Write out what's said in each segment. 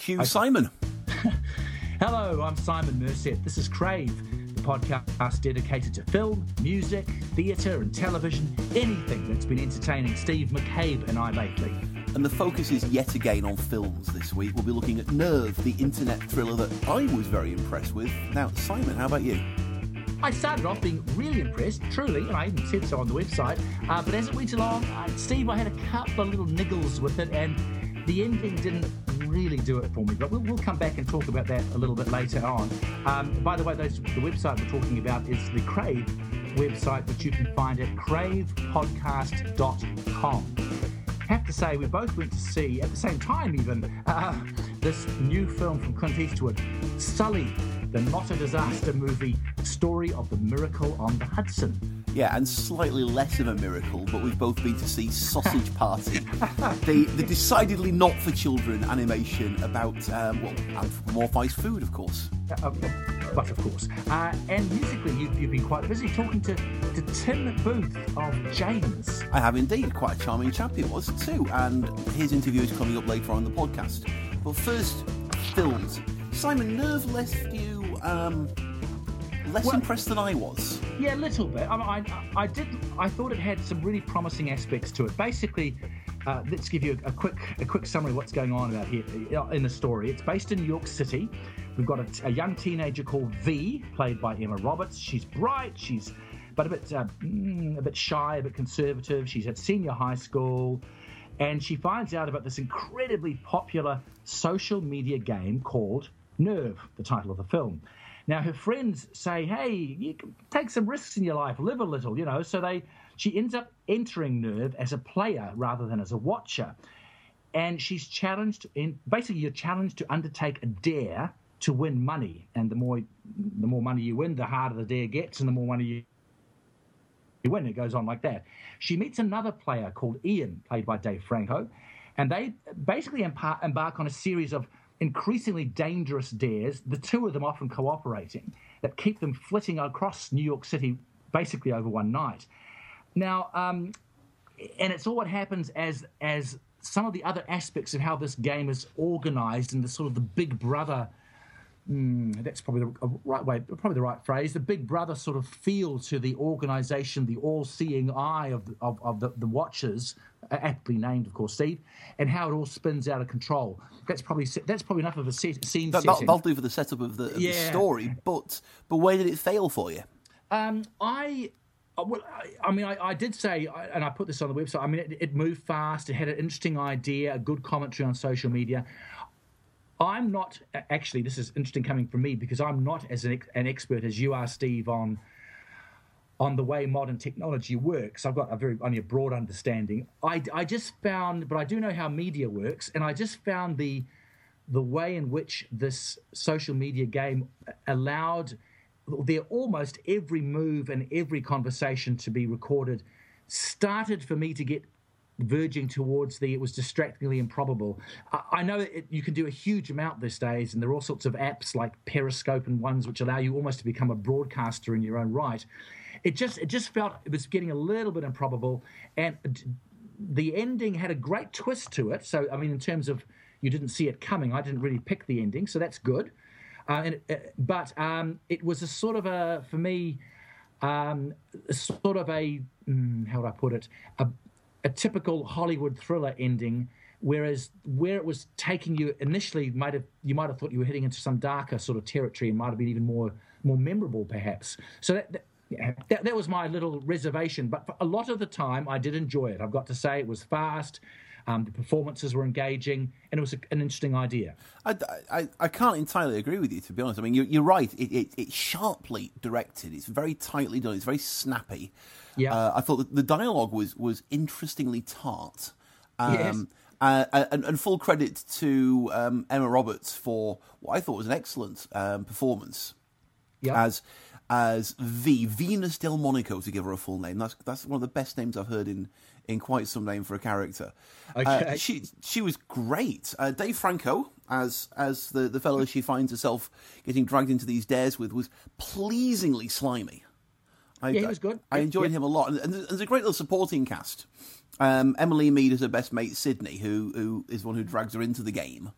Cue Simon. Hello, I'm Simon Merced. This is Crave, the podcast dedicated to film, music, theatre and television, anything that's been entertaining Steve McCabe and I lately. And the focus is yet again on films this week. We'll be looking at Nerve, the internet thriller that I was very impressed with. Now, Simon, how about you? I started off being really impressed, truly, and I even said so on the website, but as it went along, Steve, I had a couple of little niggles with it, and the ending didn't really do it for me, but we'll come back and talk about that a little bit later on. By the way, the website we're talking about is the Crave website, which you can find at cravepodcast.com. I have to say, we both went to see, at the same time even, this new film from Clint Eastwood, Sully, the not-a-disaster movie, Story of the Miracle on the Hudson. Yeah, and slightly less of a miracle, but we've both been to see Sausage Party, the decidedly not-for-children animation about, anthropomorphised food, of course. But of course. And musically, you've been quite busy talking to Tim Booth of James. I have indeed. Quite a charming chap he was too, and his interview is coming up later on in the podcast. But first, films. Simon, Nerve left you less impressed than I was. Yeah, a little bit. I thought it had some really promising aspects to it. Basically, let's give you a quick summary of what's going on about here in the story. It's based in New York City. We've got a young teenager called V, played by Emma Roberts. She's bright, but a bit shy, a bit conservative. She's at senior high school, and she finds out about this incredibly popular social media game called Nerve, the title of the film. Now, her friends say, hey, you can take some risks in your life, live a little, so she ends up entering Nerve as a player rather than as a watcher. And she's basically you're challenged to undertake a dare to win money. And the more money you win, the harder the dare gets, and the more money you win. It goes on like that. She meets another player called Ian, played by Dave Franco, and they basically embark on a series of increasingly dangerous dares, the two of them often cooperating, that keep them flitting across New York City basically over one night. Now, and it's all what happens as some of the other aspects of how this game is organised and the sort of the Big Brother, that's probably the right phrase, the Big Brother sort of feel to the organisation, the all-seeing eye of the watchers, aptly named, of course, Steve, and how it all spins out of control. That's probably enough of a scene setting. That'll do for the setup of the story, but where did it fail for you? I did say, and I put this on the website, I mean, it moved fast, it had an interesting idea, a good commentary on social media. I'm not, actually, this is interesting coming from me, because I'm not as an expert as you are, Steve, on the way modern technology works. I've got only a broad understanding. I just found, but I do know how media works, and I just found the way in which this social media game allowed almost every move and every conversation to be recorded started for me to get verging towards it was distractingly improbable. I know you can do a huge amount these days, and there are all sorts of apps like Periscope and ones which allow you almost to become a broadcaster in your own right. It just felt it was getting a little bit improbable, and the ending had a great twist to it. So, I mean, in terms of you didn't see it coming, I didn't really pick the ending, so that's good. But it was a sort of for me, how would I put it, a typical Hollywood thriller ending, whereas where it was taking you initially, you might have thought you were heading into some darker sort of territory and might have been even more memorable, perhaps. So that was my little reservation. But for a lot of the time, I did enjoy it. I've got to say, it was fast. The performances were engaging, and it was an interesting idea. I can't entirely agree with you, to be honest. I mean, you're right. It's sharply directed. It's very tightly done. It's very snappy. Yeah. I thought that the dialogue was interestingly tart. Yes. And full credit to Emma Roberts for what I thought was an excellent performance. Yeah. As Venus Del Monaco, to give her a full name. That's one of the best names I've heard in quite some name for a character. Okay. She was great. Dave Franco, as the fellow she finds herself getting dragged into these dares with, was pleasingly slimy. He was good. I enjoyed him a lot. And there's a great little supporting cast. Emily Mead is her best mate, Sydney, who is one who drags her into the game.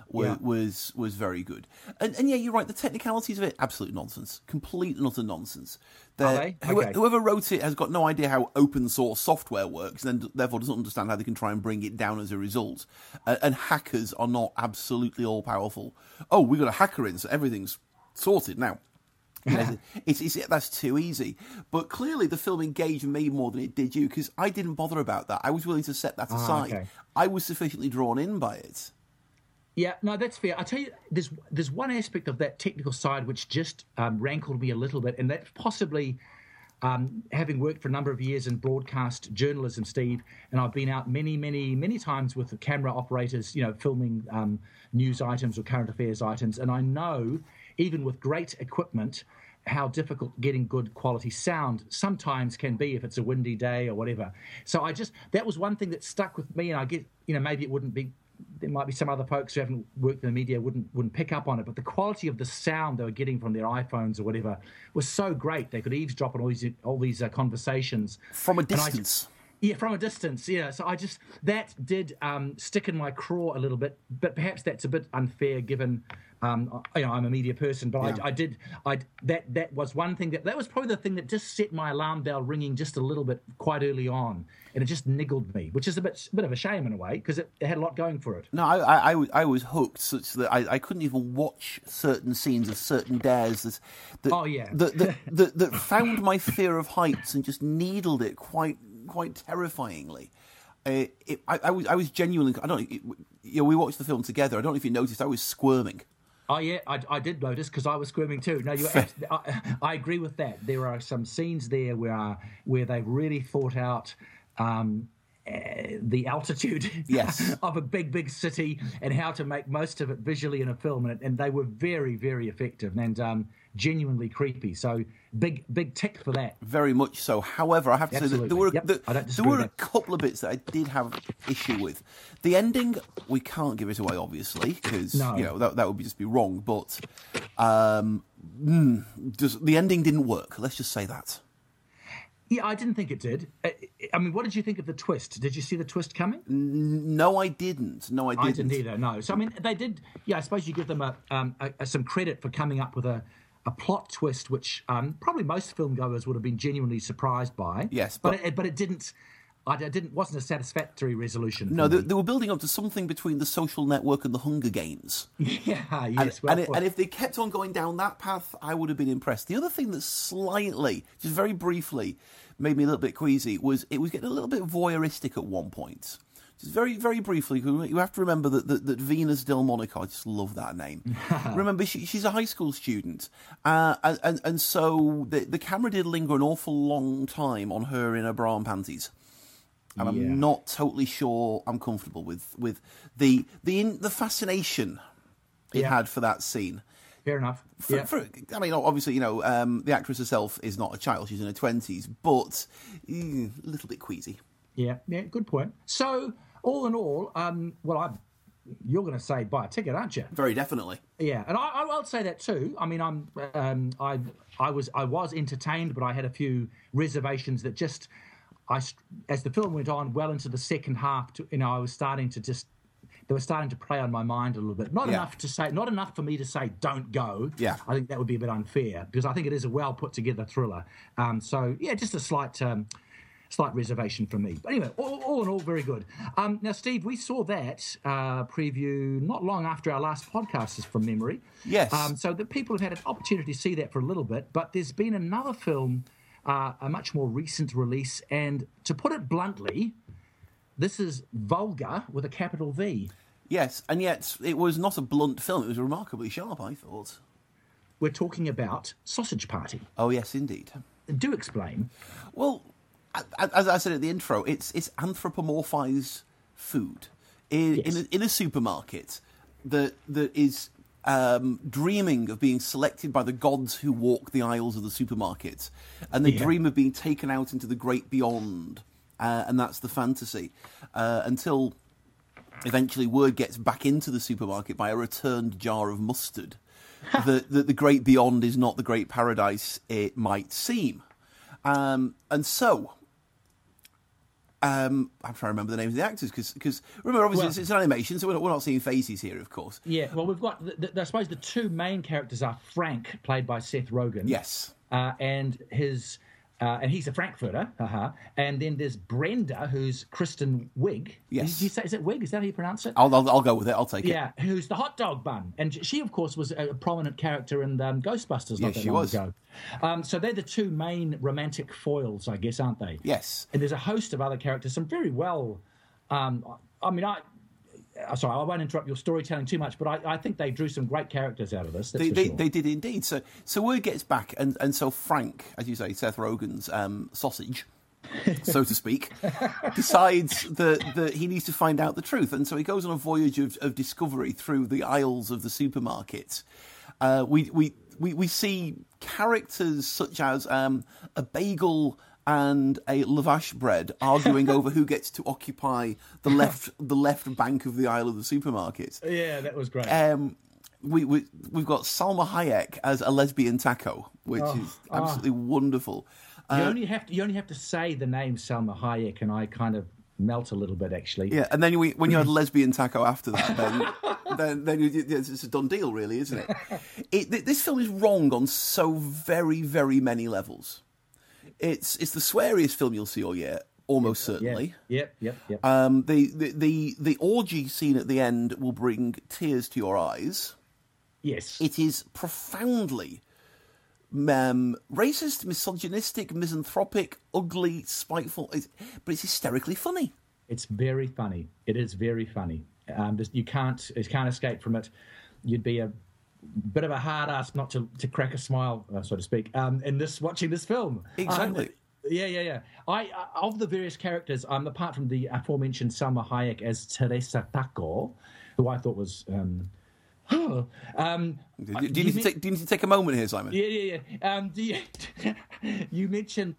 was very good. And yeah, you're right. The technicalities of it, absolute nonsense, complete and utter nonsense. Are they? Okay. Whoever wrote it has got no idea how open source software works, and therefore doesn't understand how they can try and bring it down as a result. And hackers are not absolutely all powerful. Oh, we got a hacker in, so everything's sorted now. That's too easy. But clearly the film engaged me more than it did you, because I didn't bother about that. I was willing to set that aside. Okay. I was sufficiently drawn in by it. Yeah, no, that's fair. I tell you, there's one aspect of that technical side which just rankled me a little bit, and that's possibly having worked for a number of years in broadcast journalism, Steve, and I've been out many, many, many times with the camera operators, filming news items or current affairs items, and I know, even with great equipment, how difficult getting good quality sound sometimes can be if it's a windy day or whatever. So that was one thing that stuck with me, and I get, maybe it wouldn't be. There might be some other folks who haven't worked in the media wouldn't pick up on it, but the quality of the sound they were getting from their iPhones or whatever was so great. They could eavesdrop on all these conversations from a distance. From a distance. Yeah, so that did stick in my craw a little bit, but perhaps that's a bit unfair given I'm a media person. But yeah. That was one thing that was probably the thing that just set my alarm bell ringing just a little bit quite early on, and it just niggled me, which is a bit of a shame in a way because it had a lot going for it. No, I was hooked such that I couldn't even watch certain scenes of certain dares that found my fear of heights and just needled it quite terrifyingly. I was genuinely. We watched the film together. I don't know if you noticed. I was squirming. Oh yeah, I did notice because I was squirming too. No, I agree with that. There are some scenes there where they really thought out the altitude of a big city and how to make most of it visually in a film, and they were very, very effective and genuinely creepy. So big tick for that. Very much so. However, I have to say that there were a couple of bits that I did have issue with. The ending, we can't give it away, obviously, because that would just be wrong. But the ending didn't work. Let's just say that. Yeah, I didn't think it did. I mean, what did you think of the twist? Did you see the twist coming? No, I didn't. I didn't either, no. So, I mean, they did... Yeah, I suppose you give them some credit for coming up with a plot twist, which probably most filmgoers would have been genuinely surprised by. Yes, but it didn't... wasn't a satisfactory resolution. No, they were building up to something between The Social Network and The Hunger Games. Yeah, yes. And if they kept on going down that path, I would have been impressed. The other thing that slightly, just very briefly, made me a little bit queasy was it was getting a little bit voyeuristic at one point. Just very, very briefly, you have to remember that Venus Delmonico, I just love that name. Remember, she's a high school student. And so the camera did linger an awful long time on her in her bra and panties. And I'm not totally sure I'm comfortable with the fascination it had for that scene. Fair enough. I mean, obviously, the actress herself is not a child; she's in her 20s, but a little bit queasy. Yeah, good point. So, all in all, you're going to say buy a ticket, aren't you? Very definitely. Yeah, and I'll say that too. I mean, I was entertained, but I had a few reservations that just. As the film went on, well into the second half, I was starting to they were starting to play on my mind a little bit. Not enough for me to say don't go. Yeah, I think that would be a bit unfair because I think it is a well put together thriller. Just a slight reservation from me. But anyway, all in all, very good. Now, Steve, we saw that preview not long after our last podcast, is from memory. Yes. So the people have had an opportunity to see that for a little bit, but there's been another film. A much more recent release, and to put it bluntly, this is vulgar with a capital V. Yes, and yet it was not a blunt film. It was remarkably sharp, I thought. We're talking about Sausage Party. Oh, yes, indeed. Do explain. Well, as I said at the intro, it's anthropomorphized food in a supermarket that is... dreaming of being selected by the gods who walk the aisles of the supermarket, and they dream of being taken out into the great beyond, and that's the fantasy, until eventually word gets back into the supermarket by a returned jar of mustard that the great beyond is not the great paradise it might seem. And so I'm trying to remember the names of the actors because remember, obviously it's an animation, so we're not seeing faces here, of course. Yeah, well, we've got I suppose the two main characters are Frank, played by Seth Rogen. Yes, and his. And he's a Frankfurter, and then there's Brenda, who's Kristen Wiig. Yes. Did you say, is it Wiig? Is that how you pronounce it? I'll go with it. I'll take it. Yeah, who's the hot dog bun. And she, of course, was a prominent character in Ghostbusters not that long ago. So they're the two main romantic foils, I guess, aren't they? Yes. And there's a host of other characters, some very well... sorry, I won't interrupt your storytelling too much, but I think they drew some great characters out of this. They did indeed. So word gets back, and so Frank, as you say, Seth Rogen's sausage, so to speak, decides that he needs to find out the truth, and so he goes on a voyage of discovery through the aisles of the supermarket. We see characters such as a bagel and a lavash bread arguing over who gets to occupy the left bank of the aisle of the supermarket. Yeah, that was great. We've got Salma Hayek as a lesbian taco, which is absolutely wonderful. You only have to say the name Salma Hayek, and I kind of melt a little bit, actually. Yeah, and then when you had lesbian taco after that, then it's a done deal, really, isn't it? This film is wrong on so very, very many levels. It's the sweariest film you'll see all year, almost certainly. Yep. The orgy scene at the end will bring tears to your eyes. Yes. It is profoundly racist, misogynistic, misanthropic, ugly, spiteful, but it's hysterically funny. It's very funny. It is very funny. You can't escape from it. You'd be a bit of a hard ass not to crack a smile, so to speak, in watching this film. Exactly. Yeah. Of the various characters, apart from the aforementioned Salma Hayek as Teresa Taco, who I thought was. Do you need to take a moment here, Simon? Yeah. You mentioned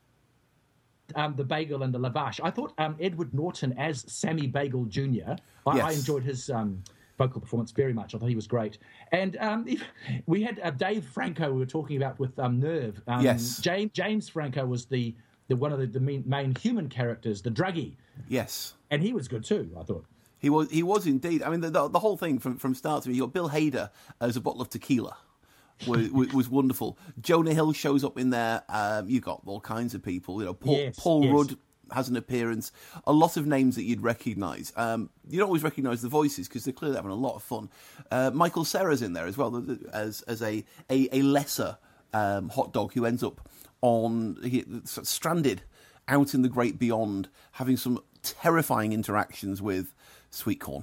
the bagel and the lavash. I thought Edward Norton as Sammy Bagel Jr. I enjoyed his vocal performance very much. I thought he was great. And we had Dave Franco we were talking about with Nerve. Yes. James Franco was the one of the main human characters, the druggie. Yes. And he was good too, I thought. He was indeed. I mean, the whole thing from start to finish. You got Bill Hader as a bottle of tequila, was wonderful. Jonah Hill shows up in there. You got all kinds of people. You know, Paul Rudd has an appearance. A lot of names that you'd recognise. You don't always recognise the voices because they're clearly having a lot of fun. Michael Cera's in there as well as a lesser hot dog who ends up stranded out in the great beyond, having some terrifying interactions with Sweet Corn.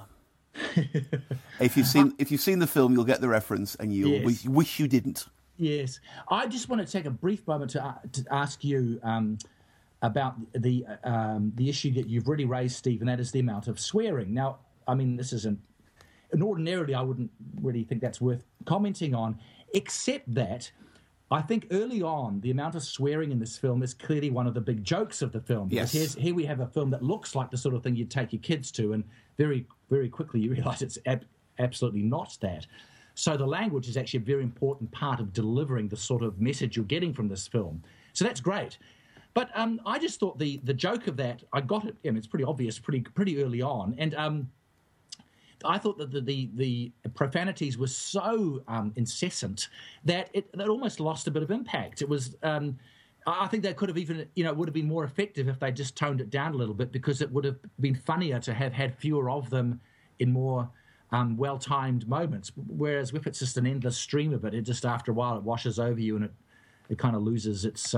If you've seen the film, you'll get the reference, and you'll wish you didn't. Yes, I just want to take a brief moment to ask you about the issue that you've really raised, Steve, and that is the amount of swearing. Now, I mean, this isn't, and ordinarily I wouldn't really think that's worth commenting on, except that I think early on, the amount of swearing in this film is clearly one of the big jokes of the film. Yes. Because here we have a film that looks like the sort of thing you'd take your kids to, and very, very quickly you realise it's absolutely not that. So the language is actually a very important part of delivering the sort of message you're getting from this film. So that's great. But I just thought the joke of that, I got it, it's pretty obvious pretty early on, and I thought that the profanities were so incessant that it almost lost a bit of impact. It was, I think they could have even, it would have been more effective if they just toned it down a little bit, because it would have been funnier to have had fewer of them in more well-timed moments. Whereas if it's just an endless stream of it just after a while it washes over you and it kind of loses its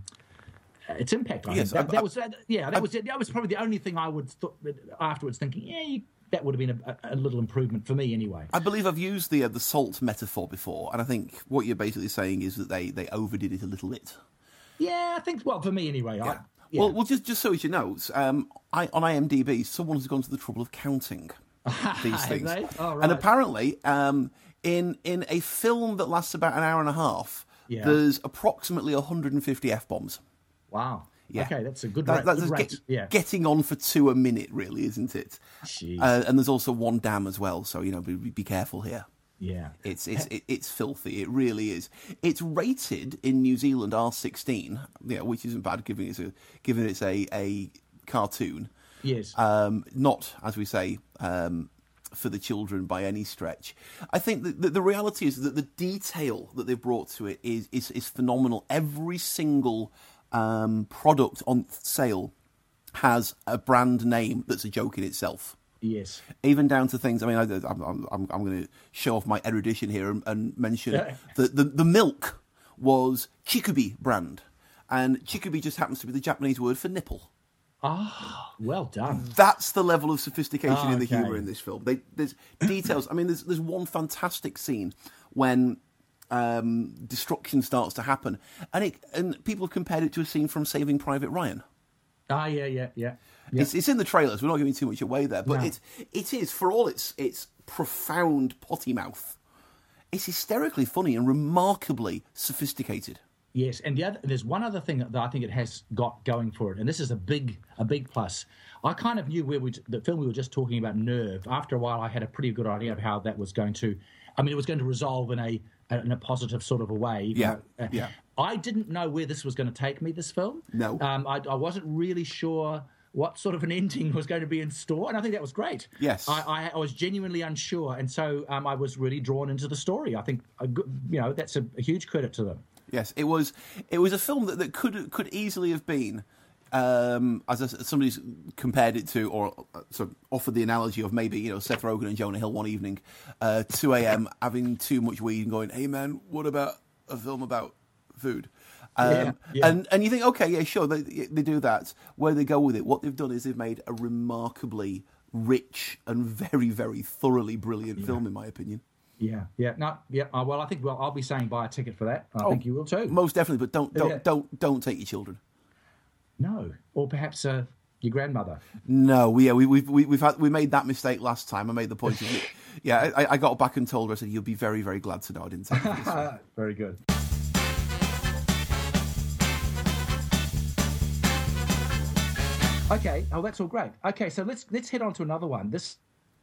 impact. I think that was probably the only thing I would afterwards thinking, that would have been a little improvement for me anyway. I believe I've used the salt metaphor before, and I think what you're basically saying is that they overdid it a little bit. Yeah, I think, well, for me anyway. Yeah. Well, just so as you know, on IMDb, someone has gone to the trouble of counting these things. Oh, right. And apparently, in a film that lasts about an hour and a half, there's approximately 150 F-bombs. Wow. Yeah. Okay, that's a good rate. Getting on for 2 a minute, really, isn't it? Jeez. And there's also one damn as well, so be careful here. Yeah, it's filthy. It really is. It's rated in New Zealand R16, which isn't bad, given it's a cartoon. Yes. Not, as we say, for the children by any stretch. I think that the reality is that the detail that they've brought to it is phenomenal. Every single product on sale has a brand name that's a joke in itself. Yes. Even down to things. I mean, I'm going to show off my erudition here and mention that the milk was Chikubi brand, and Chikubi just happens to be the Japanese word for nipple. Ah, well done. That's the level of sophistication in the okay. humour in this film. There's details. I mean, there's one fantastic scene when destruction starts to happen, and people have compared it to a scene from Saving Private Ryan. Ah, yeah. It's in the trailers. We're not giving too much away there, but No. it is, for all its profound potty mouth, it's hysterically funny and remarkably sophisticated. Yes, and there's one other thing that I think it has got going for it, and this is a big plus. I kind of knew the film we were just talking about, Nerve. After a while, I had a pretty good idea of how that was going to. I mean, it was going to resolve in a positive sort of a way. Yeah. I didn't know where this was going to take me. This film. No. I wasn't really sure what sort of an ending was going to be in store, and I think that was great. Yes. I was genuinely unsure, and so I was really drawn into the story. I think that's a huge credit to them. Yes, it was a film that could easily have been, somebody's compared it to, or sort of offered the analogy of maybe Seth Rogen and Jonah Hill one evening, 2 a.m. having too much weed and going, "Hey man, what about a film about food?" And you think, okay, yeah, sure, they do that. Where they go with it, what they've done is they've made a remarkably rich and very, very thoroughly brilliant film, in my opinion. Yeah. Well, I think I'll be saying buy a ticket for that. I think you will too. Most definitely, but don't take your children. No, or perhaps your grandmother. No, we made that mistake last time. I made the point. I got back and told her. I said, "You'll be very, very glad to know I didn't take this one." Very good. Okay. Oh, that's all great. Okay, so let's head on to another one. This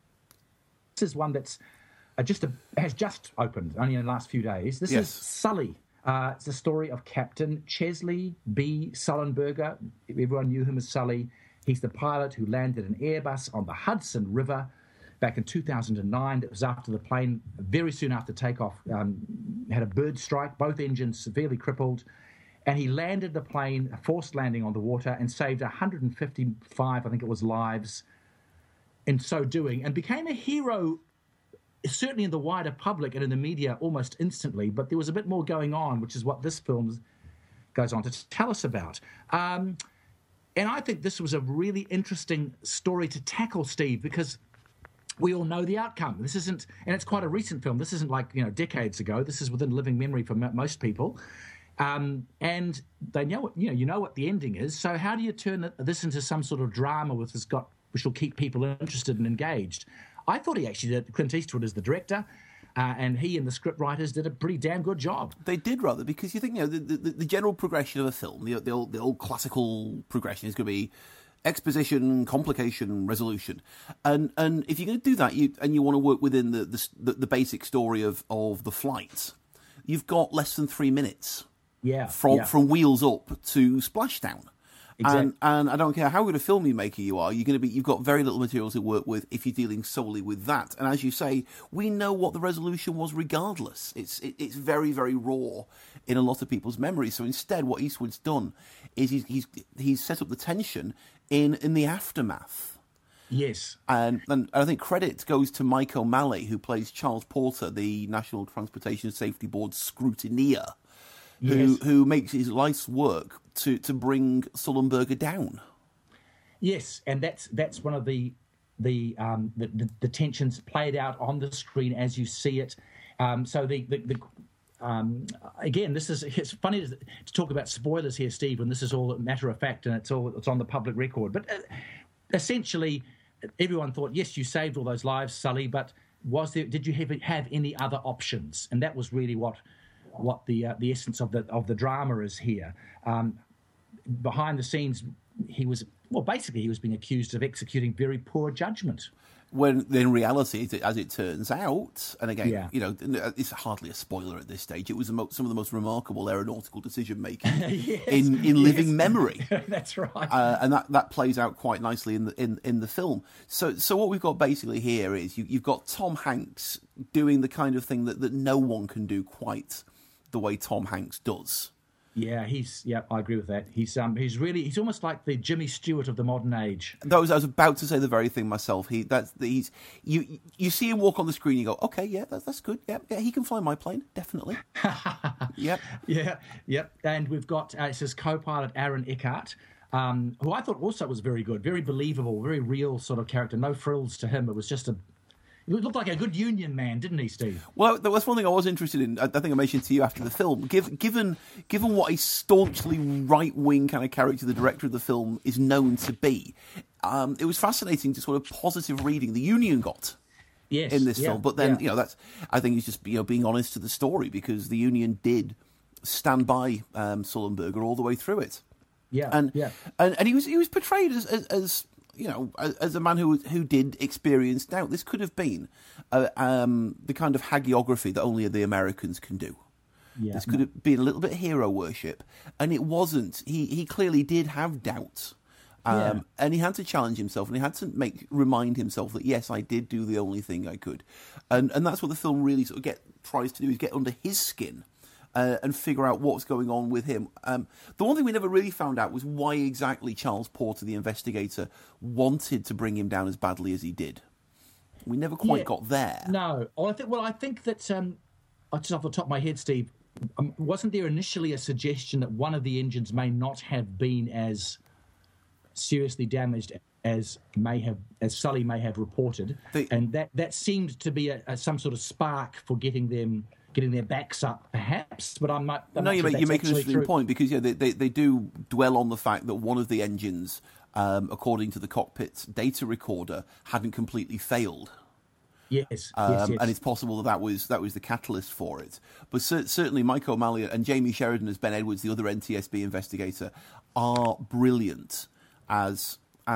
is one that's has just opened only in the last few days. This is Sully. It's the story of Captain Chesley B. Sullenberger. Everyone knew him as Sully. He's the pilot who landed an Airbus on the Hudson River back in 2009. It was after the plane, very soon after takeoff, had a bird strike, both engines severely crippled. And he landed the plane, a forced landing on the water, and saved 155, I think it was, lives in so doing, and became a hero, certainly in the wider public and in the media almost instantly. But there was a bit more going on, which is what this film goes on to tell us about. And I think this was a really interesting story to tackle, Steve, because we all know the outcome. This isn't, and it's quite a recent film. This isn't like decades ago. This is within living memory for most people. And they know you know what the ending is. So how do you turn this into some sort of drama which will keep people interested and engaged? I thought he actually did. Clint Eastwood is the director, and he and the script writers did a pretty damn good job. They did, rather, because you think the general progression of a film, the old classical progression is going to be exposition, complication, resolution, and if you're going to do that, you want to work within the basic story of the flight, you've got less than 3 minutes. From wheels up to splashdown. Exactly. And I don't care how good a film maker you are, you've got very little material to work with if you're dealing solely with that. And as you say, we know what the resolution was regardless. It's very, very raw in a lot of people's memories. So instead, what Eastwood's done is he's set up the tension in the aftermath. Yes. And I think credit goes to Mike O'Malley, who plays Charles Porter, the National Transportation Safety Board scrutineer. Who makes his life's work to bring Sullenberger down. Yes, and that's one of the tensions played out on the screen as you see it. So again, it's funny to talk about spoilers here, Steve, when this is all a matter of fact and it's on the public record. But essentially, everyone thought, yes, you saved all those lives, Sully, but did you have any other options? And that was really what the essence of the drama is here. Behind the scenes, he was being accused of executing very poor judgment. when in reality, as it turns out, and again, Yeah. it's hardly a spoiler at this stage. It was some of the most remarkable aeronautical decision making Yes, in living memory. That's right. And that plays out quite nicely in the film. So what we've got basically here is you've got Tom Hanks doing the kind of thing that no one can do quite the way Tom Hanks does. Yeah, I agree with that. He's almost like the Jimmy Stewart of the modern age. I was about to say the very thing myself. You see him walk on the screen, you go, okay, yeah, that's good. Yeah, he can fly my plane, definitely. Yep. Yeah. And we've got it's his co-pilot Aaron Eckhart, who I thought also was very good, very believable, very real sort of character. No frills to him. It was just He looked like a good union man, didn't he, Steve? Well, that's one thing I was interested in. I think I mentioned to you after the film. Given what a staunchly right-wing kind of character the director of the film is known to be, it was fascinating to sort of positive reading the union got in this film. But then, that's I think he's just being honest to the story, because the union did stand by Sullenberger all the way through it. Yeah, and he was portrayed as as a man who did experience doubt. This could have been the kind of hagiography that only the Americans can do. Yeah, this could have been a little bit of hero worship, and it wasn't. He clearly did have doubt, and he had to challenge himself, and he had to remind himself that, yes, I did do the only thing I could, and that's what the film really sort of tries to do, is get under his skin. And figure out what's going on with him. The one thing we never really found out was why exactly Charles Porter, the investigator, wanted to bring him down as badly as he did. We never quite got there. No. I think that, just off the top of my head, Steve, wasn't there initially a suggestion that one of the engines may not have been as seriously damaged as Sully may have reported, and that seemed to be some sort of spark for getting their backs up, perhaps, but you make an interesting point, because they do dwell on the fact that one of the engines, according to the cockpit's data recorder, hadn't completely failed. Yes. And it's possible that was the catalyst for it. But certainly Mike O'Malley and Jamie Sheridan as Ben Edwards, the other NTSB investigator, are brilliant as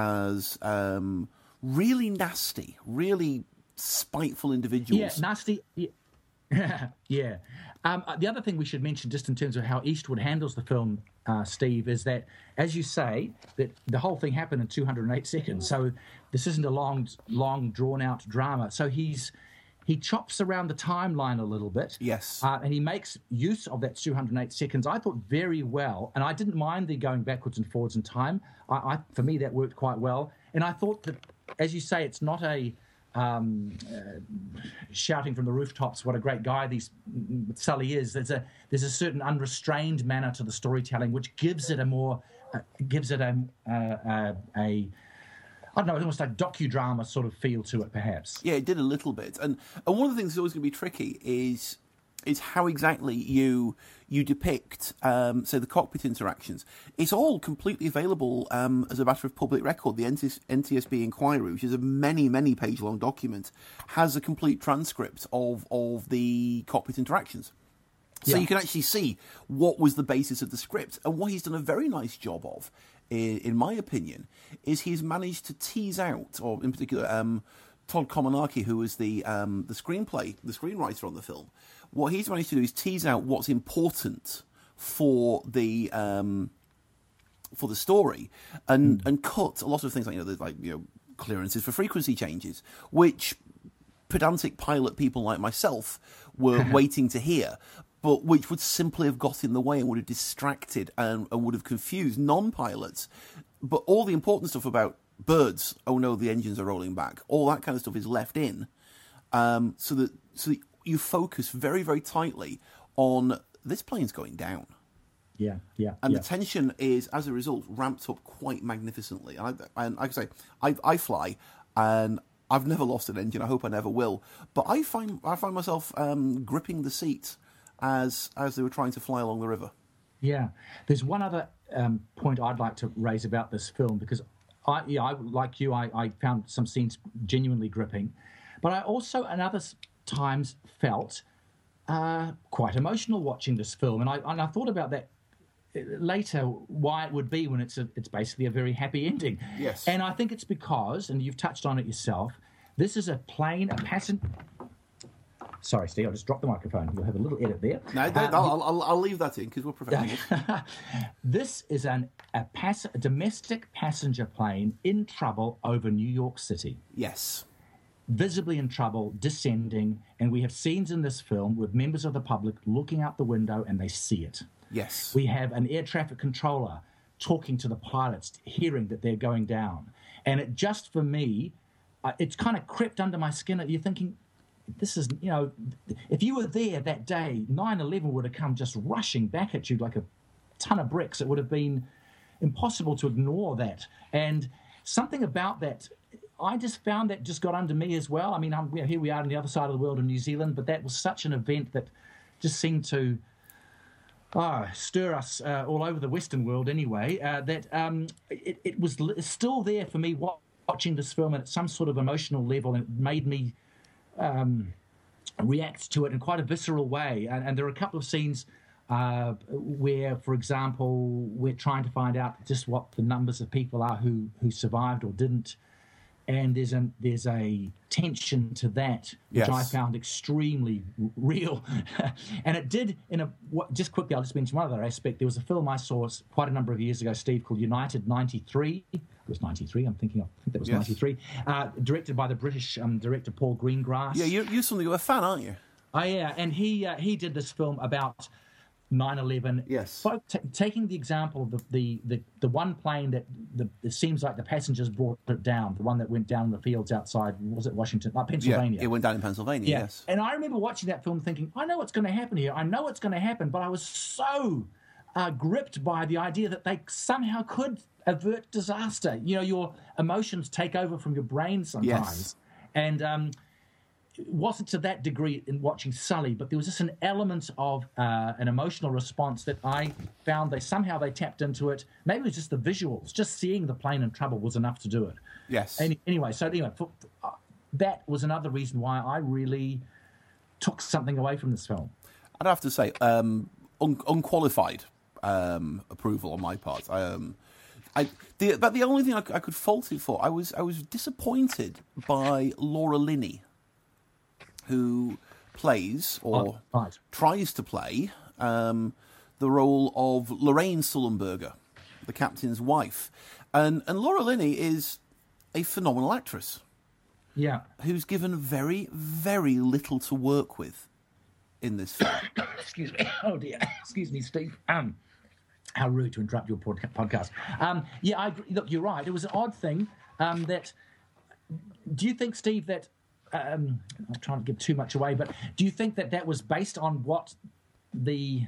really nasty, really spiteful individuals. Yeah, nasty. Yeah. Yeah. The other thing we should mention, just in terms of how Eastwood handles the film, Steve, is that, as you say, that the whole thing happened in 208 seconds. So this isn't a long drawn-out drama. So he chops around the timeline a little bit. Yes. And he makes use of that 208 seconds, I thought, very well. And I didn't mind the going backwards and forwards in time. For me, that worked quite well. And I thought that, as you say, it's not a shouting from the rooftops what a great guy Sully is. There's a certain unrestrained manner to the storytelling, which gives it I don't know, almost like docudrama sort of feel to it, perhaps. Yeah, it did a little bit, and one of the things that's always going to be tricky is how exactly you depict, say, the cockpit interactions. It's all completely available as a matter of public record. The NTSB inquiry, which is a many page-long document, has a complete transcript of the cockpit interactions. So you can actually see what was the basis of the script. And what he's done a very nice job of, in my opinion, is he's managed to tease out, or in particular, Todd Komonaki, who was the screenwriter on the film. What he's managed to do is tease out what's important for the story, and cut a lot of things like clearances for frequency changes, which pedantic pilot people like myself were waiting to hear, but which would simply have got in the way and would have distracted and would have confused non-pilots. But all the important stuff about birds, oh no, the engines are rolling back, all that kind of stuff is left in, so that you focus very, very tightly on this plane's going down. Yeah. And the tension is, as a result, ramped up quite magnificently. And like I say, I fly, and I've never lost an engine. I hope I never will. But I find myself gripping the seat as they were trying to fly along the river. Yeah. There's one other point I'd like to raise about this film, because I like you, I found some scenes genuinely gripping, but I also, in other times, felt quite emotional watching this film, and I thought about that later, why it would be when it's basically a very happy ending. Yes. And I think it's because, and you've touched on it yourself, This is a passenger. Sorry, Steve, I just dropped the microphone. You'll have a little edit there. No, I'll leave that in because we're professionals. This is a domestic passenger plane in trouble over New York City. Yes. Visibly in trouble, descending, and we have scenes in this film with members of the public looking out the window and they see it. Yes. We have an air traffic controller talking to the pilots, hearing that they're going down. And it just, for me, it's kind of crept under my skin. You're thinking, this is, if you were there that day, 9/11 would have come just rushing back at you like a ton of bricks. It would have been impossible to ignore that. And something about that, I just found that just got under me as well. I mean, here we are on the other side of the world in New Zealand, but that was such an event that just seemed to stir us all over the Western world anyway, that it was still there for me watching this film at some sort of emotional level, and it made me react to it in quite a visceral way. And there are a couple of scenes where, for example, we're trying to find out just what the numbers of people are who survived or didn't. And there's a tension to that, which I found extremely real. And it did, just quickly, I'll just mention one other aspect. There was a film I saw quite a number of years ago, Steve, called United 93. It was 93, I think that was 93. Directed by the British director Paul Greengrass. Yeah, you're something of a fan, aren't you? Oh, yeah, and he did this film about 9/11. Yes. Taking the example of the one plane that it seems like the passengers brought it down, the one that went down in the fields outside, was it Washington? Pennsylvania. Yeah, it went down in Pennsylvania, yes. And I remember watching that film thinking, I know what's going to happen here. I know what's going to happen, but I was so gripped by the idea that they somehow could avert disaster. Your emotions take over from your brain sometimes. Yes. And it wasn't to that degree in watching Sully, but there was just an element of an emotional response that I found they tapped into it. Maybe it was just the visuals. Just seeing the plane in trouble was enough to do it. Yes. Anyway, that was another reason why I really took something away from this film. I'd have to say, unqualified approval on my part. But the only thing I could fault it for, I was disappointed by Laura Linney, who plays or tries to play the role of Lorraine Sullenberger, the captain's wife. And Laura Linney is a phenomenal actress. Yeah. Who's given very, very little to work with in this film. Excuse me. Oh, dear. Excuse me, Steve. How rude to interrupt your podcast. Yeah, I agree. Look, you're right. It was an odd thing that... Do you think, Steve, that... I'm trying to give too much away, but do you think that was based on what there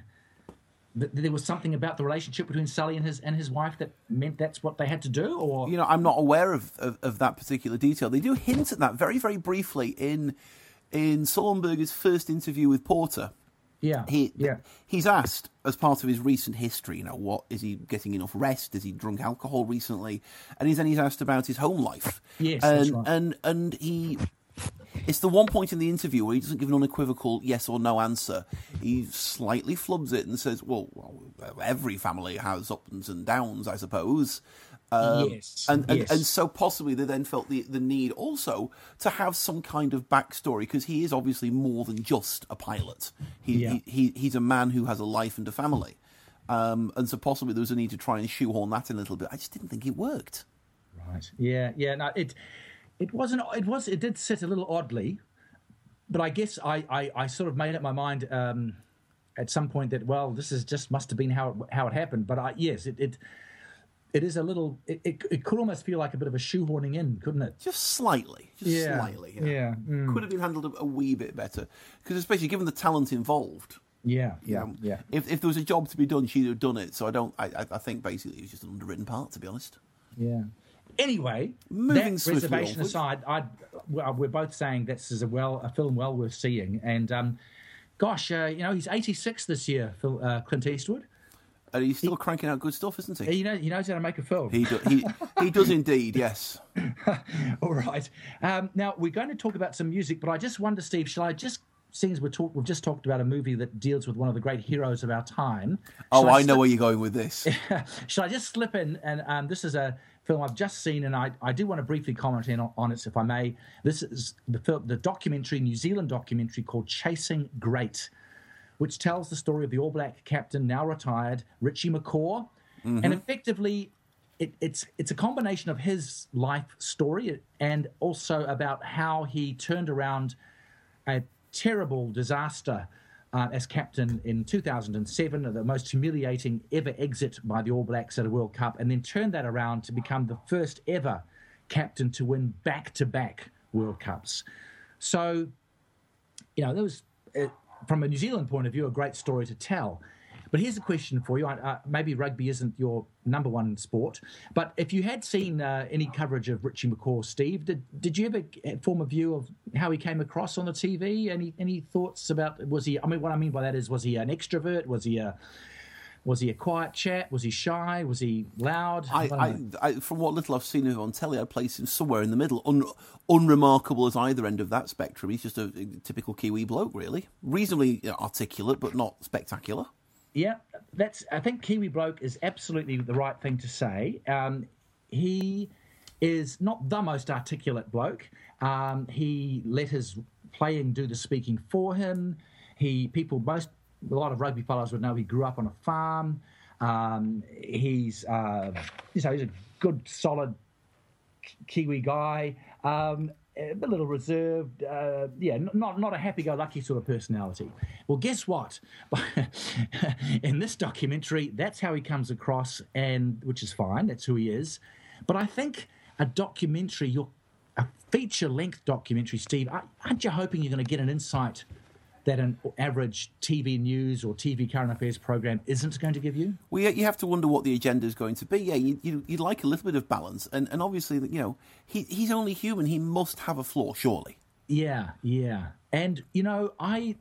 was something about the relationship between Sully and his wife that meant that's what they had to do? Or I'm not aware of that particular detail. They do hint at that very, very briefly in Sullenberger's first interview with Porter. Yeah, He's asked, as part of his recent history, what is he getting enough rest? Has he drunk alcohol recently? And he's asked about his home life. Yes, that's right. And he. It's the one point in the interview where he doesn't give an unequivocal yes or no answer. He slightly flubs it and says, well, every family has ups and downs, I suppose. Yes. And so possibly they then felt the need also to have some kind of backstory, because he is obviously more than just a pilot. He's a man who has a life and a family. And so possibly there was a need to try and shoehorn that in a little bit. I just didn't think it worked. Right. Yeah. No, It wasn't. It did sit a little oddly, but I guess I sort of made up my mind at some point that this is just must have been how it happened. But yes, it is a little. It could almost feel like a bit of a shoehorning in, couldn't it? Just slightly. Slightly. Yeah. Could have been handled a wee bit better, because especially given the talent involved. Yeah. If there was a job to be done, she'd have done it. So I think basically it was just an underwritten part, to be honest. Yeah. Anyway, moving that reservation aside, we're both saying this is a film well worth seeing. And he's 86 this year, Clint Eastwood. And he's still cranking out good stuff, isn't he? He knows how to make a film. He does indeed, yes. All right. Now we're going to talk about some music, but I just wonder, Steve, shall I just? Since we've just talked about a movie that deals with one of the great heroes of our time. I know where you're going with this. Shall I just slip in? And this is film I've just seen, and I do want to briefly comment on it, if I may. This is the documentary, New Zealand documentary called Chasing Great, which tells the story of the All Black captain, now retired, Richie McCaw. Mm-hmm. And effectively, it's a combination of his life story and also about how he turned around a terrible disaster as captain in 2007, the most humiliating ever exit by the All Blacks at a World Cup, and then turned that around to become the first ever captain to win back-to-back World Cups. So, there was, from a New Zealand point of view, a great story to tell. But here's a question for you. Maybe rugby isn't your number one sport, but if you had seen any coverage of Richie McCaw, Steve, did you ever form a view of how he came across on the TV? Any thoughts about, was he, what I mean by that is, was he an extrovert? Was he a quiet chat? Was he shy? Was he loud? I from what little I've seen of him on telly, I'd place him somewhere in the middle, unremarkable at either end of that spectrum. He's just a typical Kiwi bloke, really. Reasonably articulate, but not spectacular. Yeah, I think Kiwi bloke is absolutely the right thing to say. He is not the most articulate bloke. He let his playing do the speaking for him. A lot of rugby fellows would know he grew up on a farm. He's a good, solid Kiwi guy. A little reserved, not a happy-go-lucky sort of personality. Well, guess what? In this documentary, that's how he comes across, and which is fine. That's who he is. But I think a feature-length documentary, Steve, aren't you hoping you're going to get an insight that an average TV news or TV current affairs program isn't going to give you? Well, you have to wonder what the agenda is going to be. Yeah, you'd like a little bit of balance, and obviously, he's only human. He must have a flaw, surely. Yeah, and I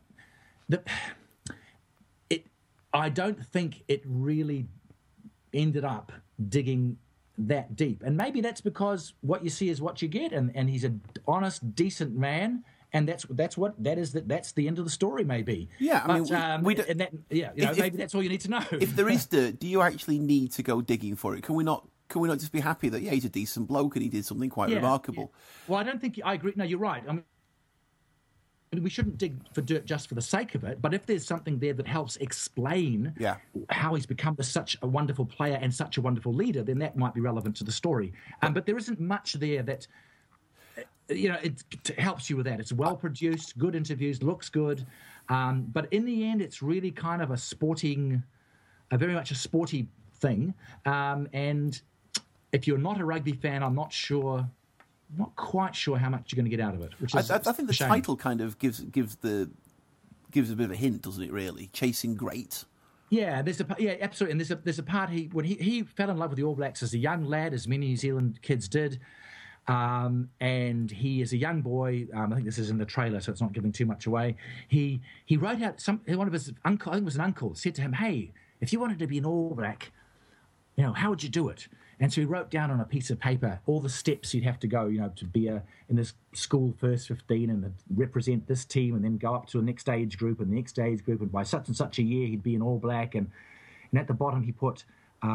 don't think it really ended up digging that deep, and maybe that's because what you see is what you get, and he's an honest, decent man. And that's the end of the story, maybe. Yeah, maybe that's all you need to know. If there is dirt, do you actually need to go digging for it? Can we not just be happy that he's a decent bloke and he did something quite remarkable? Yeah. Well, I don't think I agree. No, you're right. We shouldn't dig for dirt just for the sake of it. But if there's something there that helps explain how he's become such a wonderful player and such a wonderful leader, then that might be relevant to the story. But there isn't much there that. It helps you with that. It's well produced, good interviews, looks good, but in the end, it's really kind of very much a sporty thing. And if you're not a rugby fan, I'm not quite sure how much you're going to get out of it. Which is I think the title kind of gives a bit of a hint, doesn't it? Really, Chasing Great. Yeah, absolutely. And there's a part when he fell in love with the All Blacks as a young lad, as many New Zealand kids did. And he is a young boy. I think this is in the trailer, so it's not giving too much away. He wrote out one of his uncle, I think it was an uncle, said to him, "Hey, if you wanted to be an All Black, how would you do it?" And so he wrote down on a piece of paper all the steps you'd have to go, to be in this school first 15 and represent this team, and then go up to the next age group and the next age group, and by such and such a year he'd be an All Black, and at the bottom he put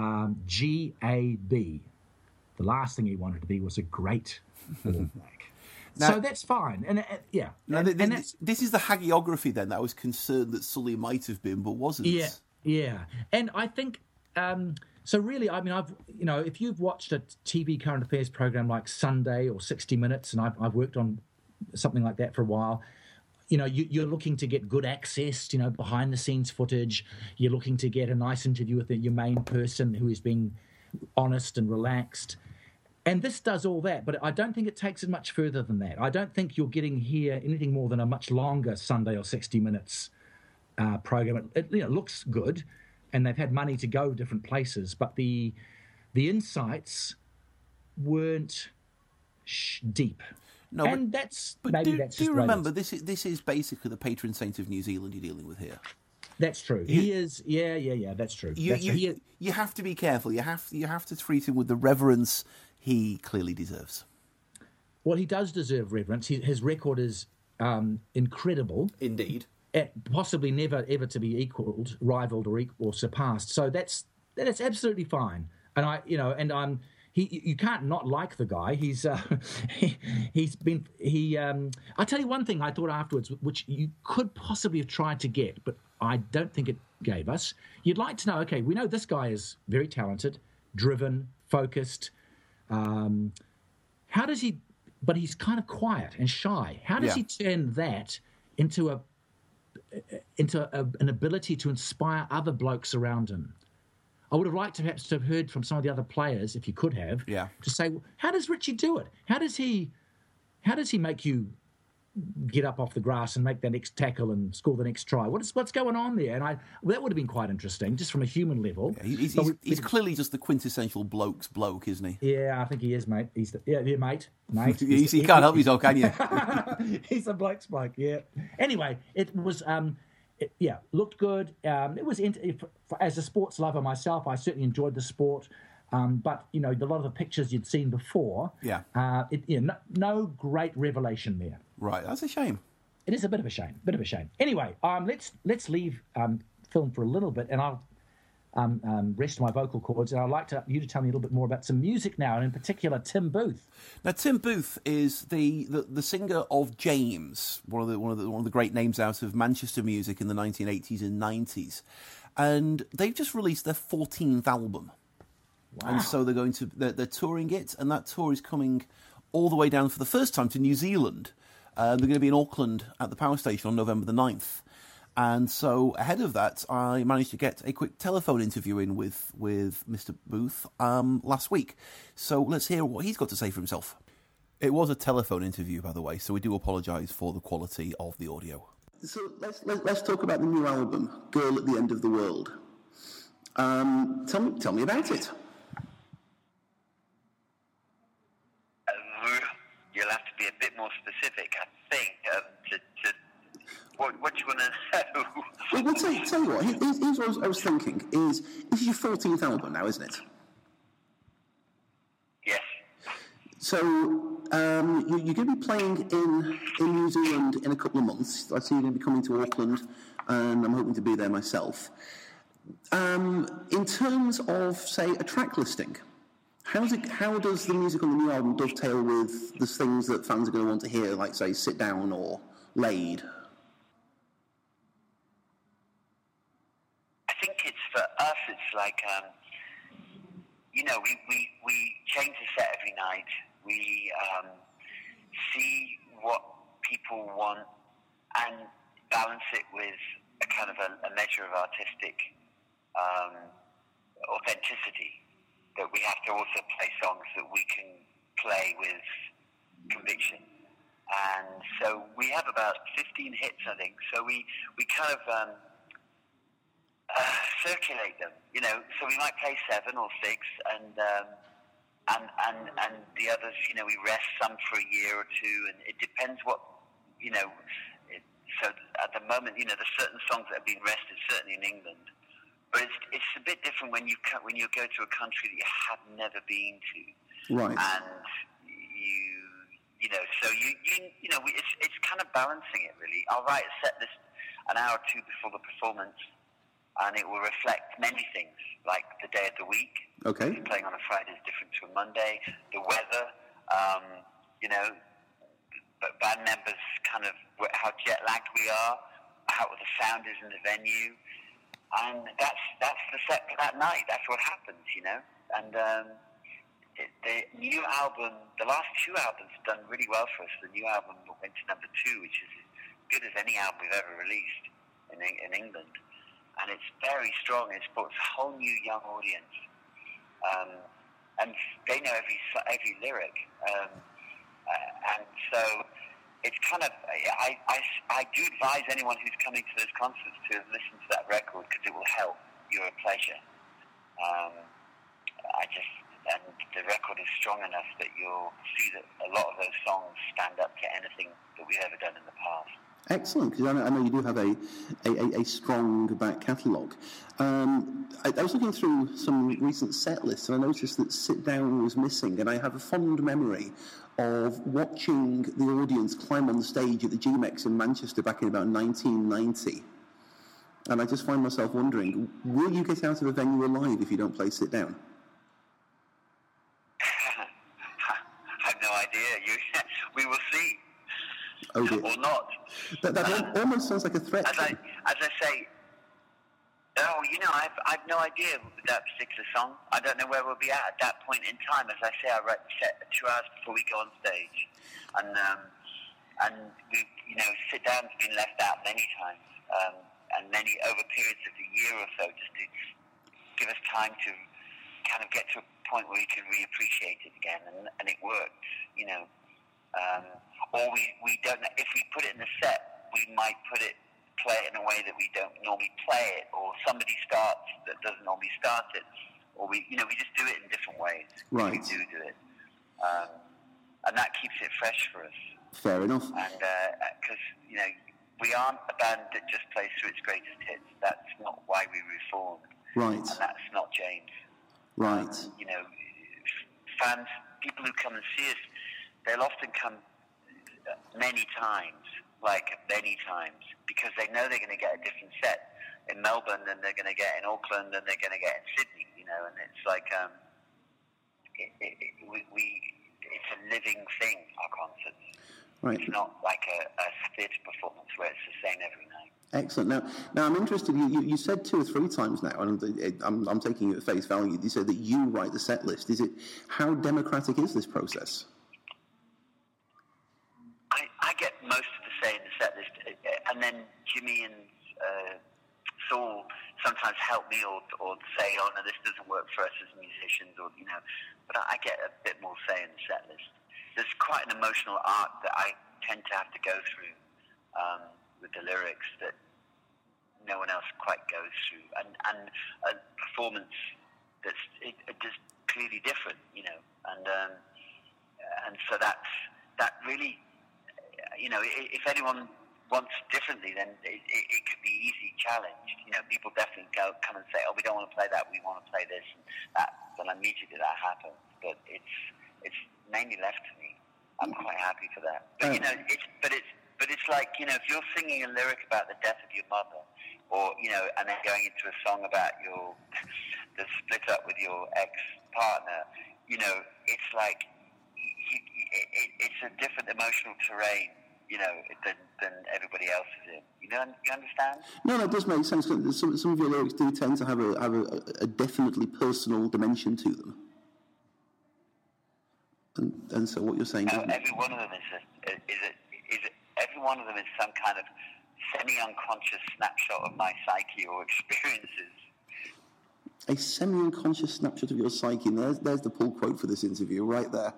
GAB. The last thing he wanted to be was a great All Black. So that's fine. And this is the hagiography then that I was concerned that Sully might have been, but wasn't. Yeah. And I think, so really, if you've watched a TV current affairs program like Sunday or 60 Minutes, and I've worked on something like that for a while, you're looking to get good access, behind the scenes footage. You're looking to get a nice interview with your main person who is being honest and relaxed. And this does all that, but I don't think it takes it much further than that. I don't think you're getting here anything more than a much longer Sunday or 60 Minutes program. It looks good, and they've had money to go different places, but the insights weren't deep. No, and do you remember this is basically the patron saint of New Zealand you're dealing with here. That's true. He is. Yeah. That's true. You have to be careful. You have to treat him with the reverence he clearly deserves. Well, he does deserve reverence. His record is incredible. Indeed. Possibly never ever to be equaled, rivaled, or surpassed. So that's absolutely fine. And you can't not like the guy. He's I tell you one thing I thought afterwards, which you could possibly have tried to get, but I don't think it gave us. You'd like to know, okay, we know this guy is very talented, driven, focused. How does he? But he's kind of quiet and shy. How does he turn that into an ability to inspire other blokes around him? I would have liked to perhaps have heard from some of the other players, if you could have, to say, how does Richie do it? How does he make you get up off the grass and make the next tackle and score the next try? What's going on there? And that would have been quite interesting, just from a human level. Yeah, he's clearly just the quintessential bloke's bloke, isn't he? Yeah, I think he is, mate. Mate. You can't help yourself, can you? He's a bloke's bloke, yeah. Anyway, it was... looked good. It was as a sports lover myself, I certainly enjoyed the sport. But a lot of the pictures you'd seen before, no great revelation there. Right, that's a shame. It is a bit of a shame. Anyway, let's leave film for a little bit, and I'll rest my vocal cords, and I'd like you to tell me a little bit more about some music now, and in particular Tim Booth. Now, Tim Booth is the singer of James, one of the great names out of Manchester music in the 1980s and 90s, and they've just released their 14th album. Wow. And so they're touring it, and that tour is coming all the way down for the first time to New Zealand. They're going to be in Auckland at the Power Station on November the 9th. And so ahead of that, I managed to get a quick telephone interview in with Mr. Booth last week. So let's hear what he's got to say for himself. It was a telephone interview, by the way, so we do apologise for the quality of the audio. So let's talk about the new album, Girl at the End of the World. Tell me about it. You'll have to be a bit more specific, I think, what do you want to know? Well, tell you what, here's what I was thinking, is this is your 14th album now, isn't it? Yes. So, you're going to be playing in New Zealand in a couple of months. I see you're going to be coming to Auckland, and I'm hoping to be there myself. In terms of, say, a track listing, how does the music on the new album dovetail with the things that fans are going to want to hear, like, say, Sit Down or Laid? I think for us, it's like, we change the set every night. We see what people want and balance it with a kind of a measure of artistic authenticity. That we have to also play songs that we can play with conviction. And so we have about 15 hits, I think. So we kind of circulate them, So we might play 7 or 6, and the others, we rest some for a year or two, and it depends what, So at the moment, there's certain songs that have been rested, certainly in England. But it's a bit different when you go to a country that you have never been to, right? And it's kind of balancing it really. I'll write a set list an hour or two before the performance, and it will reflect many things, like the day of the week. Okay. Playing on a Friday is different to a Monday. The weather, but band members kind of how jet lagged we are, how the sound is in the venue. And that's the set for that night. That's what happens, And the new album, the last 2 albums have done really well for us. The new album went to number 2, which is as good as any album we've ever released in England. And it's very strong. It's brought a whole new young audience. And they know every lyric. And so it's kind of, I do advise anyone who's coming to those concerts to listen to that record because it will help your pleasure. And the record is strong enough that you'll see that a lot of those songs stand up to anything that we've ever done in the past. Excellent, because I know you do have a strong back catalogue. I was looking through some recent set lists, and I noticed that Sit Down was missing, and I have a fond memory of watching the audience climb on the stage at the GMEX in Manchester back in about 1990. And I just find myself wondering, will you get out of a venue alive if you don't play Sit Down? Oh dear. Or not. That almost sounds like a threat. As I say, I've no idea with that particular song. I don't know where we'll be at that point in time. As I say, I write the set 2 hours before we go on stage, and we, sit down's been left out many times, and many over periods of a year or so, just to give us time to kind of get to a point where we can reappreciate it again, and it works, or we don't. If we put it in the set, we might play it in a way that we don't normally play it, or somebody starts that doesn't normally start it, or we just do it in different ways. Right. We do it, and that keeps it fresh for us. Fair enough. And because we aren't a band that just plays through its greatest hits. That's not why we reformed. Right. And that's not James. Right. Fans, people who come and see us, they'll often come many times, because they know they're going to get a different set in Melbourne than they're going to get in Auckland and they're going to get in Sydney, and it's like it's a living thing, our concerts. Right. It's not like a theatre performance where it's the same every night. Excellent. Now I'm interested. You said 2 or 3 times now, and I'm taking it at face value. You said that you write the set list. How democratic is this process? I get most of the say in the set list, and then Jimmy and Saul sometimes help me or say, "Oh no, this doesn't work for us as musicians," or But I get a bit more say in the set list. There's quite an emotional arc that I tend to have to go through with the lyrics that no one else quite goes through, and a performance that's just clearly different, and so that really, if anyone wants differently, then it could be easily challenged. People definitely come and say, "Oh, we don't want to play that. We want to play this," and that. Then immediately that happens. But it's mainly left to me. I'm quite happy for that. But it's like, if you're singing a lyric about the death of your mother, or and then going into a song about the split up with your ex-partner, it's like it's a different emotional terrain, than everybody else is in. You understand? No, that does make sense. Some of your lyrics do tend to have a definitely personal dimension to them. And so what you're saying... every one of them every one of them is some kind of semi-unconscious snapshot of my psyche or experiences. A semi-unconscious snapshot of your psyche. There's the pull quote for this interview, right there.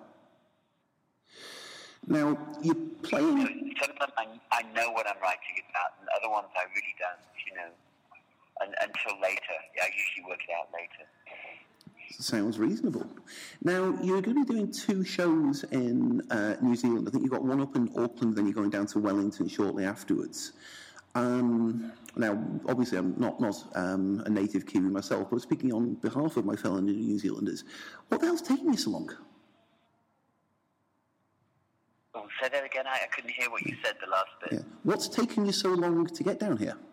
Now, you're playing... Some of them I know what I'm writing about, and other ones I really don't, until later. I usually work it out later. Sounds reasonable. Now, you're going to be doing 2 shows in New Zealand. I think you've got one up in Auckland, then you're going down to Wellington shortly afterwards. Now, obviously, I'm not a native Kiwi myself, but speaking on behalf of my fellow New Zealanders, what the hell's taking you so long? Oh, say that again. I couldn't hear what you said the last bit. Yeah. What's taking you so long to get down here?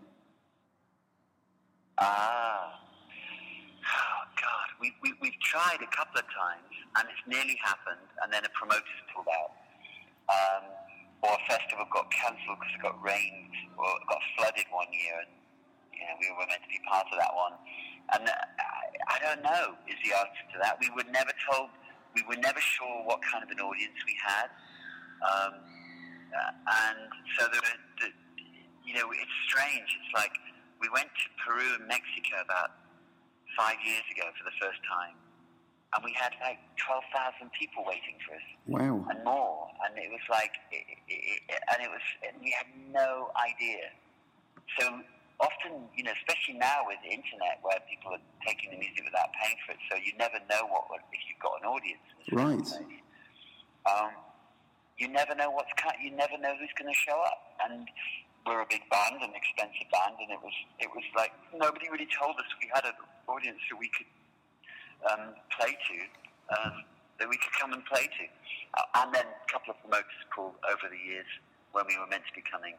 We've tried a couple of times, and it's nearly happened, and then a promoter's pulled out. Or a festival got cancelled because it got rained, or it got flooded one year, and we were meant to be part of that one. And I don't know is the answer to that. We were never told, we were never sure what kind of an audience we had. And so it's strange. It's like we went to Peru and Mexico about 5 years ago for the first time, and we had like 12,000 people waiting for us. Wow. And more, and it was like, we had no idea. So often, especially now with the internet, where people are taking the music without paying for it, so you never know if you've got an audience. Right. You never know you never know who's going to show up, and we're a big band, an expensive band, and it was like nobody really told us we had an audience that we could play to, that we could come and play to. And then a couple of promoters called over the years when we were meant to be coming.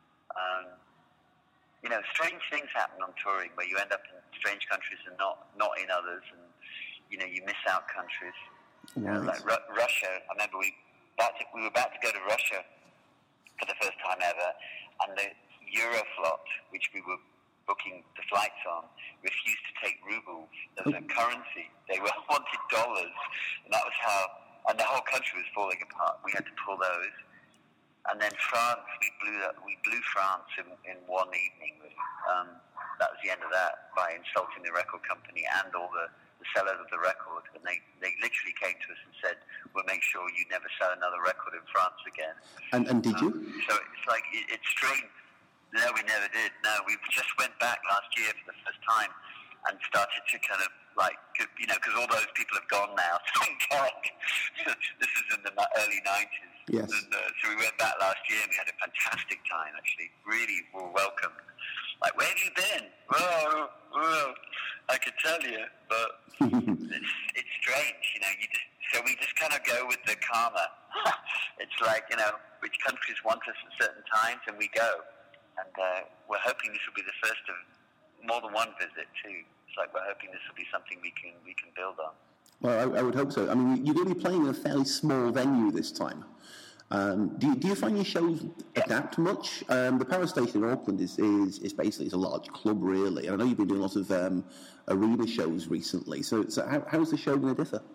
Strange things happen on touring where you end up in strange countries and not in others, and you miss out countries. Right. Like Russia. I remember we were about to go to Russia for the first time ever, and the Euroflot, which we were booking the flights on, refused to take rubles as a currency. They wanted dollars, and that was how. And the whole country was falling apart. We had to pull those, and then France, we blew France in one evening. That was the end of that, by insulting the record company and all the sellers of the record, and they literally came to us and said, "We'll make sure you never sell another record in France again." And did you? So it's like it's strange. No, we never did. No, we just went back last year for the first time and started to kind of because all those people have gone now. Thank God. This is in the early 90s. Yes. And, so we went back last year and we had a fantastic time. Actually, really were welcomed. Like, where have you been? Well, I could tell you, but it's strange, So we just kind of go with the karma. It's like, which countries want us at certain times, and we go. And we're hoping this will be the first of more than one visit too. It's like we're hoping this will be something we can build on. Well, I would hope so. I mean, you're going to be playing in a fairly small venue this time. Do you find your shows adapt much? The Power Station in Auckland is basically a large club, really. And I know you've been doing lots of arena shows recently. So how's the show going to differ?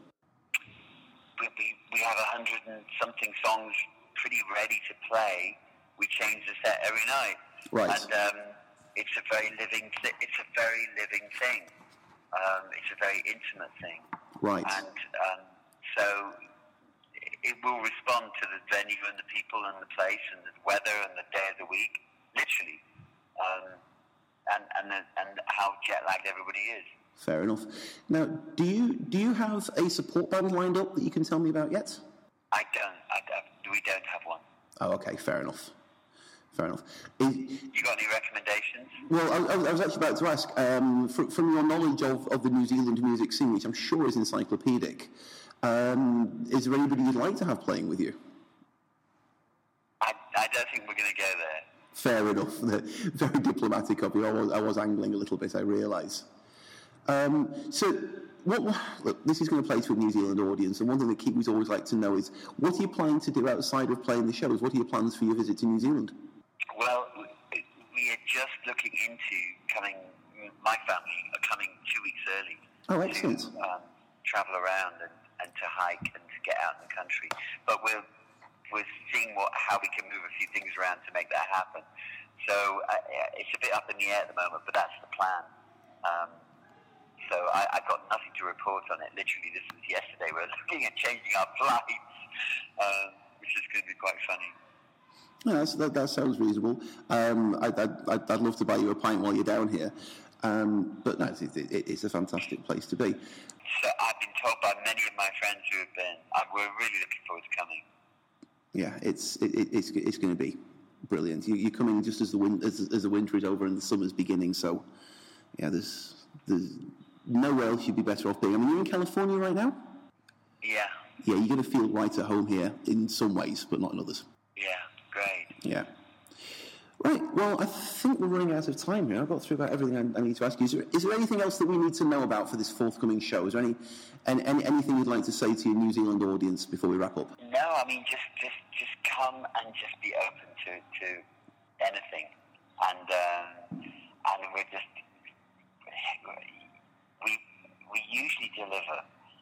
We have 100 and something songs pretty ready to play. We change the set every night. Right. And it's a very living thing. It's a very intimate thing. Right. And so it will respond to the venue and the people and the place and the weather and the day of the week, literally, and how jet lagged everybody is. Fair enough. Now, do you have a support band lined up that you can tell me about yet? I don't. We don't have one. Oh, okay. Fair enough. You got any recommendations? Well, I was actually about to ask, from your knowledge of the New Zealand music scene, which I'm sure is encyclopedic, is there anybody you'd like to have playing with you? I don't think we're going to go there. Fair enough. Very diplomatic of you. I was angling a little bit, I realise. So, look, this is going to play to a New Zealand audience, and one thing that Kiwis always like to know is, what are you planning to do outside of playing the shows? What are your plans for your visit to New Zealand? Well, we are just looking into coming. My family are coming 2 weeks early. Oh, excellent. To travel around and to hike and to get out in the country. But we're seeing how we can move a few things around to make that happen. So it's a bit up in the air at the moment, but that's the plan. So I've got nothing to report on it. Literally, this was yesterday. We're looking at changing our flights, which is going to be quite funny. Yeah, that sounds reasonable. I'd love to buy you a pint while you're down here. But no, it's a fantastic place to be. So I've been told by many of my friends who have been. We're really looking forward to coming. Yeah, it's going to be brilliant. You're coming just as the winter is over and the summer's beginning. So yeah, there's nowhere else you'd be better off being. I mean, you're in California right now? Yeah. Yeah, you're going to feel right at home here in some ways, but not in others. Yeah, great. Yeah. Right, well, I think we're running out of time here. I've got through about everything I need to ask you. Is there anything else that we need to know about for this forthcoming show? Is there anything you'd like to say to your New Zealand audience before we wrap up? No, I mean, just come and just be open to anything. And we're just... We usually deliver.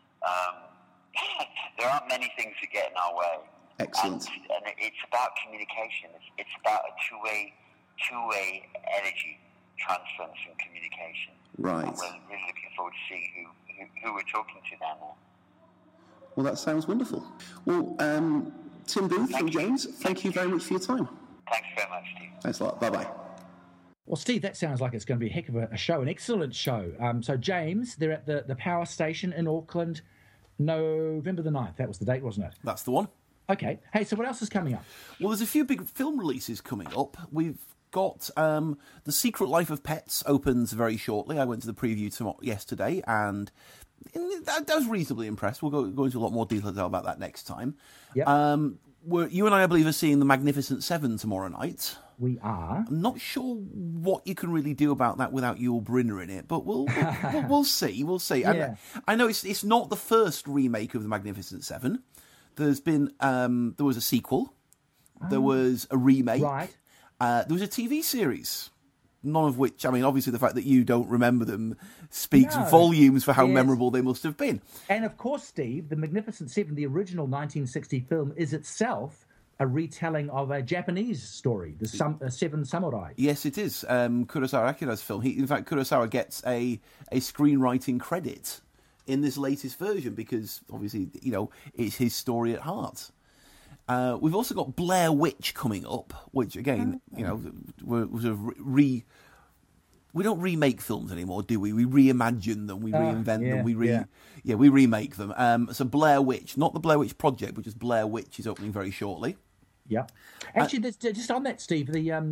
There aren't many things that get in our way. Excellent. And it's about communication. It's about a two-way energy transference and communication. Right. And we're really looking forward to seeing who we're talking to now. Well, that sounds wonderful. Well, Tim Booth from James, thank you very much for your time. Thanks very much, Steve. Thanks a lot. Bye-bye. Well, Steve, that sounds like it's going to be a heck of a show, an excellent show. So, James, they're at the Power Station in Auckland, November the 9th. That was the date, wasn't it? That's the one. Okay. Hey, so what else is coming up? Well, there's a few big film releases coming up. We've got The Secret Life of Pets opens very shortly. I went to the preview yesterday, and I was reasonably impressed. We'll go into a lot more detail about that next time. Yep. You and I believe, are seeing The Magnificent Seven tomorrow night. We are. I'm not sure what you can really do about that without Yul Brynner in it, but we'll see. We'll see. Yeah. I know it's not the first remake of The Magnificent Seven. There's been there was a sequel, There was a remake. Right. There was a TV series. None of which, I mean, obviously the fact that you don't remember them speaks volumes for how memorable they must have been. And of course, Steve, The Magnificent Seven, the original 1960 film, is itself a retelling of a Japanese story, the Seven Samurai. Yes, it is. Kurosawa Akira's film. In fact, Kurosawa gets a screenwriting credit in this latest version because, obviously, it's his story at heart. We've also got Blair Witch coming up, which again, was a we don't remake films anymore, do we? We reimagine them, we reinvent them, we remake them. So Blair Witch, not the Blair Witch Project, but just Blair Witch is opening very shortly. Yeah, actually, just on that, Steve,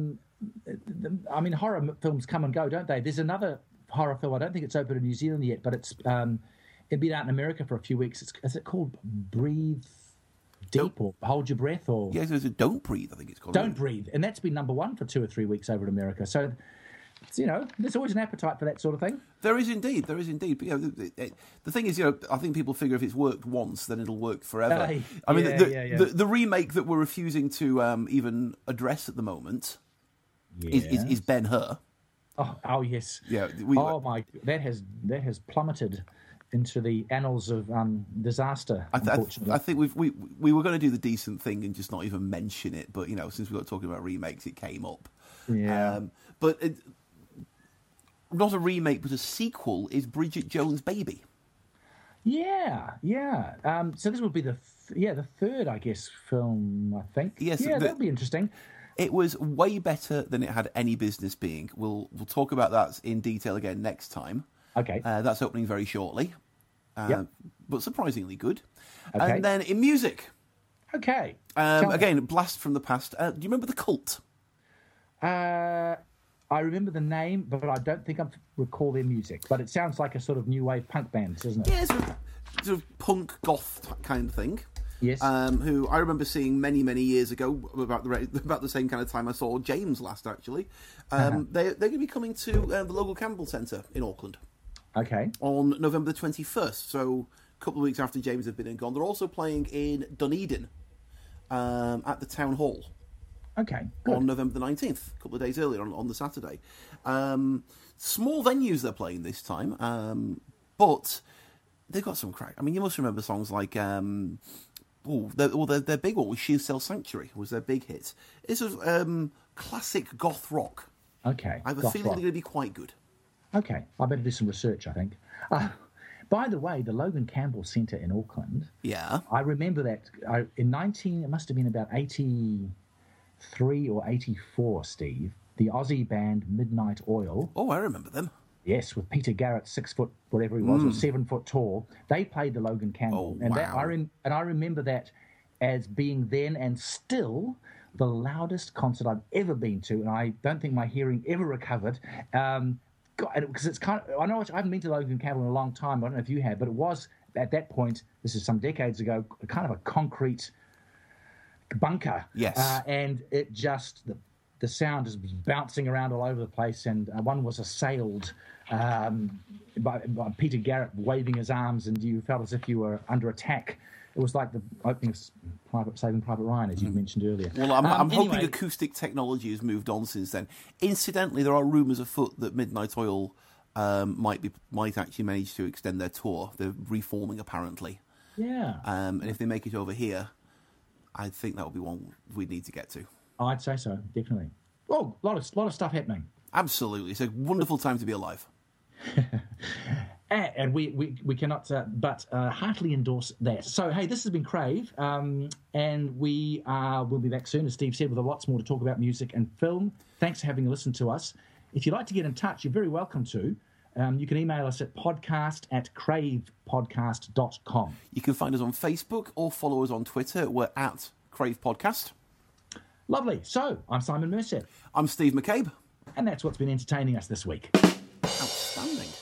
horror films come and go, don't they? There's another horror film. I don't think it's open in New Zealand yet, but it's been out in America for a few weeks. Is it called Breathe Deep or Hold Your Breath? Or yes, there's a Don't Breathe, I think it's called. Don't Breathe, and that's been number one for 2 or 3 weeks over in America. So, there's always an appetite for that sort of thing. There is indeed. But, the thing is, I think people figure if it's worked once, then it'll work forever. The remake that we're refusing to even address at the moment is Ben-Hur. Oh yes. Yeah. That has plummeted into the annals of disaster. Unfortunately, I think we were going to do the decent thing and just not even mention it, but since we got talking about remakes, it came up. Yeah. Not a remake, but a sequel is Bridget Jones' Baby. Yeah. So this would be the third, I guess, film. I think. Yes. Yeah, that'd be interesting. It was way better than it had any business being. We'll talk about that in detail again next time. Okay. That's opening very shortly. But surprisingly good. Okay. And then in music. Okay. Again, blast from the past. Do you remember The Cult? I remember the name, but I don't think I recall their music. But it sounds like a sort of new wave punk band, doesn't it? Yeah, sort of punk goth kind of thing. Yes. Who I remember seeing many, many years ago, about the same kind of time I saw James last, actually. They're going to be coming to the local Campbell Centre in Auckland. Okay. On November the 21st, so a couple of weeks after James had been and gone. They're also playing in Dunedin at the Town Hall. Okay, good. On November the 19th, a couple of days earlier, on the Saturday. Small venues they're playing this time, but they've got some crack. I mean, you must remember songs like... their big one was She Sells Sanctuary, was their big hit. It's a classic goth rock. Okay. I have a feeling they're going to be quite good. Okay, I better do some research, I think. By the way, the Logan Campbell Centre in Auckland. Yeah. I remember that it must have been about 83 or 84, Steve. The Aussie band Midnight Oil. Oh, I remember them. Yes, with Peter Garrett, 6 foot, whatever he was, or 7 foot tall. They played the Logan Campbell. Oh, wow. I remember that as being then and still the loudest concert I've ever been to, and I don't think my hearing ever recovered. Because it's kind of, I haven't been to Logan Campbell in a long time. I don't know if you have, but it was at that point, this is some decades ago, kind of a concrete bunker. Yes. And it just, the sound is bouncing around all over the place, and one was assailed by Peter Garrett waving his arms, and you felt as if you were under attack. It was like the opening of Saving Private Ryan, as you mentioned earlier. Well, I'm hoping acoustic technology has moved on since then. Incidentally, there are rumours afoot that Midnight Oil might actually manage to extend their tour. They're reforming, apparently. Yeah. And if they make it over here, I think that would be one we'd need to get to. I'd say so, definitely. Oh, a lot of stuff happening. Absolutely. It's a wonderful time to be alive. And we cannot but heartily endorse that. So, hey, this has been Crave, and we will be back soon, as Steve said, with lots more to talk about music and film. Thanks for having listened to us. If you'd like to get in touch, you're very welcome to. You can email us at podcast@cravepodcast.com. You can find us on Facebook or follow us on Twitter. We're at Crave Podcast. Lovely. So, I'm Simon Mercer. I'm Steve McCabe. And that's what's been entertaining us this week. Outstanding.